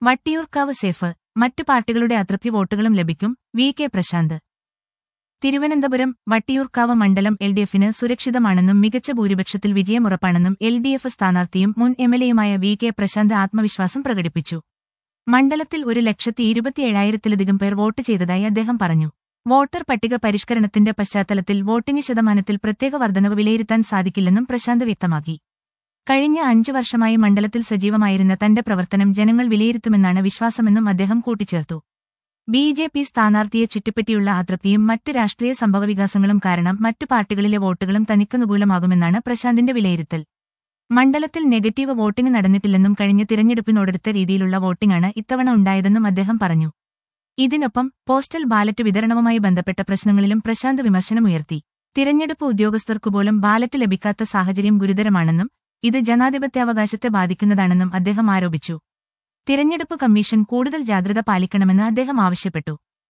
Vattiyoorkavu safe, മറ്റു പാർട്ടികളുടെ അതൃപ്തി വോട്ടുകളും ലഭിക്കും, വി കെ പ്രശാന്ത്. തിരുവനന്തപുരം വട്ടിയൂർക്കാവ് മണ്ഡലം എൽഡിഎഫിന് സുരക്ഷിതമാണെന്നും മികച്ച ഭൂരിപക്ഷത്തിൽ വിജയമുറപ്പാണെന്നും എൽഡിഎഫ് സ്ഥാനാർത്ഥിയും മുൻ എംഎൽഎയുമായ വി കെ പ്രശാന്ത് ആത്മവിശ്വാസം പ്രകടിപ്പിച്ചു. മണ്ഡലത്തിൽ 1,27,000-ത്തിലധികം പേർ വോട്ട് ചെയ്തതായി അദ്ദേഹം പറഞ്ഞു. വോട്ടർ പട്ടിക പരിഷ്കരണത്തിന്റെ പശ്ചാത്തലത്തിൽ വോട്ടിംഗ് ശതമാനത്തിൽ പ്രത്യേക വർധനവ് വിലയിരുത്താൻ സാധിക്കില്ലെന്നും പ്രശാന്ത് വ്യക്തമാക്കി. കഴിഞ്ഞ 5 വർഷമായി മണ്ഡലത്തിൽ സജീവമായിരുന്ന തന്റെ പ്രവർത്തനം ജനങ്ങൾ വിലയിരുത്തുമെന്നാണ് വിശ്വാസമെന്നും അദ്ദേഹം കൂട്ടിച്ചേർത്തു. ബിജെപി സ്ഥാനാർത്ഥിയെ ചുറ്റിപ്പറ്റിയുള്ള അതൃപ്തിയും മറ്റ് രാഷ്ട്രീയ സംഭവവികാസങ്ങളും കാരണം മറ്റു പാർട്ടികളിലെ വോട്ടുകളും തനിക്കനുകൂലമാകുമെന്നാണ് പ്രശാന്തിന്റെ വിലയിരുത്തൽ. മണ്ഡലത്തിൽ നെഗറ്റീവ് വോട്ടിംഗ് നടന്നിട്ടില്ലെന്നും കഴിഞ്ഞ തിരഞ്ഞെടുപ്പിനോടടുത്ത രീതിയിലുള്ള വോട്ടിംഗാണ് ഇത്തവണ ഉണ്ടായതെന്നും അദ്ദേഹം പറഞ്ഞു. ഇതിനൊപ്പം പോസ്റ്റൽ ബാലറ്റ് വിതരണവുമായി ബന്ധപ്പെട്ട പ്രശ്നങ്ങളിലും പ്രശാന്ത് വിമർശനമുയർത്തി. തിരഞ്ഞെടുപ്പ് ഉദ്യോഗസ്ഥർക്കുപോലും ബാലറ്റ് ലഭിക്കാത്ത സാഹചര്യം ഗുരുതരമാണെന്നും ഇത് ജനാധിപത്യാവകാശത്തെ ബാധിക്കുന്നതാണെന്നും അദ്ദേഹം ആരോപിച്ചു. തിരഞ്ഞെടുപ്പ് കമ്മീഷൻ കൂടുതൽ ജാഗ്രത പാലിക്കണമെന്ന് അദ്ദേഹം ആവശ്യപ്പെട്ടു.